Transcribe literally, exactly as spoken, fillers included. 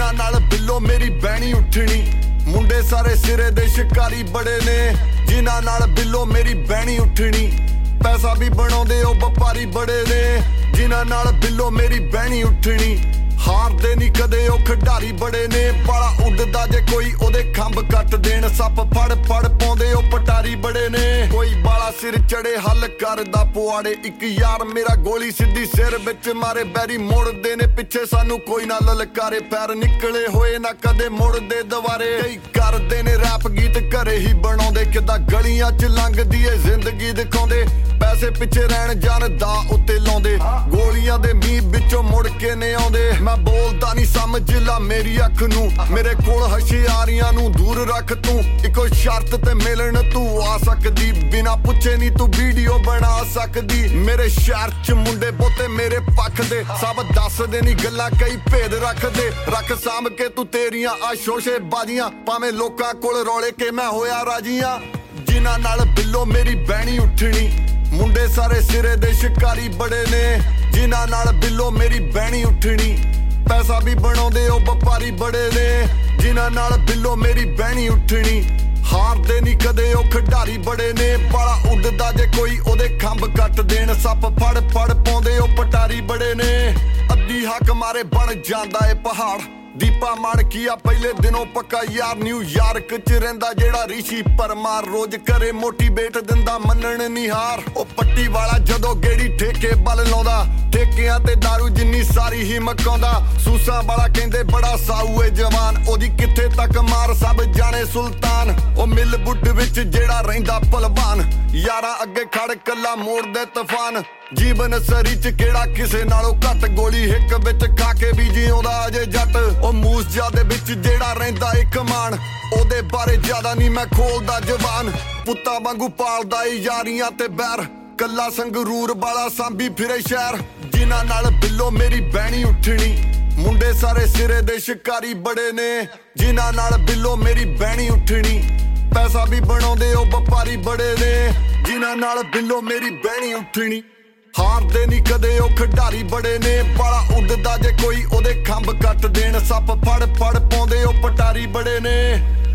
ਜਿਨ੍ਹਾਂ ਨਾਲ ਬਿੱਲੋ ਮੇਰੀ ਬਹਿਣੀ ਉੱਠਣੀ। ਮੁੰਡੇ ਸਾਰੇ ਸਿਰੇ ਦੇ ਸ਼ਿਕਾਰੀ ਬੜੇ ਨੇ ਜਿਨ੍ਹਾਂ ਨਾਲ ਬਿੱਲੋ ਮੇਰੀ ਬਹਿਣੀ ਉੱਠਣੀ। ਪੈਸਾ ਵੀ ਬਣਾਉਂਦੇ ਉਹ ਵਪਾਰੀ ਬੜੇ ਨੇ ਜਿਨ੍ਹਾਂ ਨਾਲ ਬਿੱਲੋ ਮੇਰੀ ਬਹਿਣੀ ਉੱਠਣੀ। ਹਾਰਦੇ ਨਹੀਂ ਕਦੇ ਉਹ ਖਿਡਾਰੀ ਬੜੇ ਨੇ ਬਾਲਾ ਉੱਡਦਾ ਜੇ ਕੋਈ ਉਹਦੇ ਖੰਭ ਕੱਟ ਦੇਣ। ਸੱਪ ਫੜ ਫੜ ਪਾਉਂਦੇ ਉਹ ਪਟਾਰੀ ਬੜੇ ਨੇ। ਕੋਈ ਬਾਲਾ ਸਿਰ ਚੜੇ ਹੱਲ ਕਰਦਾ ਪੁਆੜੇ। ਇੱਕ ਯਾਰ ਮੇਰਾ ਗੋਲੀ ਸਿੱਧੀ ਸਿਰ ਵਿੱਚ ਮਾਰੇ। ਬੈਰੀ ਮੁੜਦੇ ਨੇ ਪਿੱਛੇ ਸਾਨੂੰ ਕੋਈ ਨਾ ਲਲਕਾਰੇ। ਪੈਰ ਨਿਕਲੇ ਹੋਏ ਨਾ ਕਦੇ ਮੁੜਦੇ ਦੁਬਾਰੇ। ਕਈ ਕਰਦੇ ਨੇ ਰੈਪ ਗੀਤ ਘਰੇ ਹੀ ਬਣਾਉਂਦੇ ਕਿੱਦਾਂ ਗਲੀਆਂ 'ਚ ਲੰਘਦੀ ਏ ਜ਼ਿੰਦਗੀ ਦਿਖਾਉਂਦੇ। ਪੈਸੇ ਪਿੱਛੇ ਰਹਿਣ ਜਾਣ ਦਾ ਉੱਤੇ ਲਾਉਂਦੇ। ਗੋਲੀਆਂ ਦੇ ਮੀਂਹ ਵਿੱਚੋਂ ਮੁੜ ਕੇ ਨੇ ਆਉਂਦੇ। ਮੈਂ ਬੋਲਦਾ ਨਹੀਂ ਸਮਝ ਲਾ ਮੇਰੀ ਅੱਖ ਨੂੰ। ਮੇਰੇ ਕੋਲ ਹਸ਼ਿਆਰੀਆਂ ਨੂੰ ਦੂਰ ਰੱਖ ਤੂੰ। ਇੱਕੋ ਸ਼ਰਤ ਤੇ ਮਿਲਣ ਤੂੰ ਆ ਸਕਦੀ। ਬਿਨਾ ਪੁੱਛੇ ਨਹੀਂ ਤੂੰ ਵੀਡੀਓ ਬਣਾ ਸਕਦੀ। ਮੇਰੇ ਸ਼ਹਿਰ 'ਚ ਮੁੰਡੇ ਬਹੁਤੇ ਮੇਰੇ ਪੱਖ ਦੇ ਸਭ ਦੱਸਦੇ ਨਹੀਂ ਗੱਲਾਂ ਕਈ ਭੇਦ ਰੱਖਦੇ। ਰੱਖ ਸਾਂਭ ਕੇ ਤੂੰ ਤੇਰੀਆਂ ਆ ਸ਼ੋਸ਼ੇ ਬਾਜ਼ੀਆਂ ਭਾਵੇਂ ਲੋਕਾਂ ਕੋਲ ਰੌਲੇ ਕੇ ਮੈਂ ਹੋਇਆ ਰਾਜੀਆਂ। ਜਿਨ੍ਹਾਂ ਨਾਲ ਬਿੱਲੋ ਮੇਰੀ ਬਹਿਣੀ ਉੱਠਣੀ। ਮੁੰਡੇ ਸਾਰੇ ਸਿਰੇ ਦੇ ਸ਼ਿਕਾਰੀ ਬੜੇ ਨੇ ਜਿਨ੍ਹਾਂ ਨਾਲ ਬਿੱਲੋ ਮੇਰੀ ਬਹਿਣੀ ਉੱਠਣੀ। ਪੈਸਾ ਵੀ ਬਣਾਉਂਦੇ ਉਹ ਵਪਾਰੀ ਬੜੇ ਨੇ ਜਿਨ੍ਹਾਂ ਨਾਲ ਬਿੱਲੋ ਮੇਰੀ ਬਹਿਣੀ ਉੱਠਣੀ। ਹਾਰਦੇ ਨਹੀਂ ਕਦੇ ਉਹ ਖਿਡਾਰੀ ਬੜੇ ਨੇ ਬਾਲਾ ਉੱਡਦਾ ਜੇ ਕੋਈ ਉਹਦੇ ਖੰਭ ਕੱਟ ਦੇਣ। ਸੱਪ ਫੜ ਫੜ ਪਾਉਂਦੇ ਉਹ ਪਟਾਰੀ ਬੜੇ ਨੇ। ਅੱਧੀ ਹੱਕ ਮਾਰੇ ਬਣ ਜਾਂਦਾ ਏ ਪਹਾੜ। ਦੀਪਾ ਮਾਣਕੀਆ ਪਹਿਲੇ ਦਿਨੋਂ ਪੱਕਾ ਯਾਰ ਨਿਊਯਾਰਕ 'ਚ ਰਹਿੰਦਾ ਜਿਹੜਾ ਰਿਸ਼ੀ ਪਰਮਾਰ। ਰੋਜ਼ ਕਰੇ ਮੋਟੀਵੇਟ ਦਿੰਦਾ ਮੰਨਣ ਨੀ ਹਾਰ। ਉਹ ਪੱਟੀ ਵਾਲਾ ਜਦੋਂ ਗੇੜੀ ਠੇਕੇ ਬਲ ਲਾਉਂਦਾ ਠੇਕਿਆਂ ਤੇ ਦਾਰੂ ਜਿੰਨੀ ਸਾਰੀ ਹੀ ਮਕਾਉਂਦਾ। ਸੂਸਾਂ ਵਾਲਾ ਕਹਿੰਦੇ ਬੜਾ ਸਾਊ ਏ ਜਵਾਨ ਉਹਦੀ ਕਿੱਥੇ ਤੱਕ ਮਾਰ ਸਭ ਜਾਣੇ ਸੁਲਤਾਨ। ਉਹ ਮਿਲ ਬੁੱਢ ਵਿੱਚ ਜਿਹੜਾ ਰਹਿੰਦਾ ਭਲਵਾਨ ਯਾਰਾਂ ਅੱਗੇ ਖੜ ਕੱਲਾ ਮੋੜਦੇ ਤੂਫਾਨ। ਜੀਵਨ ਸਰੀ 'ਚ ਕਿਹੜਾ ਕਿਸੇ ਨਾਲੋਂ ਘੱਟ। ਗੋਲੀ ਹਿੱਕ ਵਿੱਚ ਖਾ ਕੇ ਵੀ ਜਿਉਂਦਾ ਅਜੇ ਜੱਟ। ਉਹ ਮੂਸਜਾ ਦੇ ਵਿੱਚ ਜਿਹੜਾ ਰਹਿੰਦਾ ਇੱਕ ਮਾਨ ਉਹਦੇ ਬਾਰੇ ਜ਼ਿਆਦਾ ਨਹੀਂ ਮੈਂ ਖੋਲਦਾ ਜ਼ਬਾਨ। ਪੁੱਤਾਂ ਵਾਂਗੂ ਪਾਲਦਾ ਏ ਯਾਰੀਆਂ ਤੇ ਬੈਰ ਕੱਲਾ ਸੰਗਰੂਰ ਵਾਲਾ ਸਾਂਭੀ ਫਿਰੇ ਸ਼ਹਿਰ। ਜਿਨ੍ਹਾਂ ਨਾਲ ਬਿੱਲੋ ਮੇਰੀ ਬਹਿਣੀ ਉੱਠਣੀ। ਮੁੰਡੇ ਸਾਰੇ ਸਿਰੇ ਦੇ ਸ਼ਿਕਾਰੀ ਬੜੇ ਨੇ ਜਿਨ੍ਹਾਂ ਨਾਲ ਬਿੱਲੋ ਮੇਰੀ ਬਹਿਣੀ ਉੱਠਣੀ। ਪੈਸਾ ਵੀ ਬਣਾਉਂਦੇ ਉਹ ਵਪਾਰੀ ਬੜੇ ਨੇ ਜਿਨ੍ਹਾਂ ਨਾਲ ਬਿੱਲੋ ਮੇਰੀ ਬਹਿਣੀ ਉੱਠਣੀ। ਹਾਰਦੇ ਨਹੀਂ ਕਦੇ ਉਹ ਖਿਡਾਰੀ ਬੜੇ ਨੇ ਬਾਲਾ ਉੱਡਦਾ ਜੇ ਕੋਈ ਉਹਦੇ ਖੰਭ ਕੱਟ ਦੇਣ। ਸੱਪ ਫੜ ਫੜ ਪਾਉਂਦੇ ਉਹ ਪਟਾਰੀ ਬੜੇ ਨੇ।